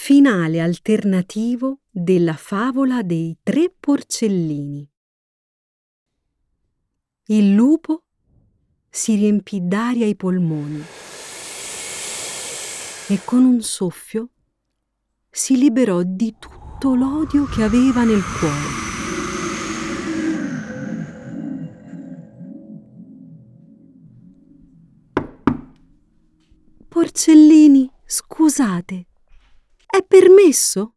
Finale alternativo della favola dei 3 porcellini. Il lupo si riempì d'aria i polmoni e con un soffio si liberò di tutto l'odio che aveva nel cuore. Porcellini, scusate, è permesso?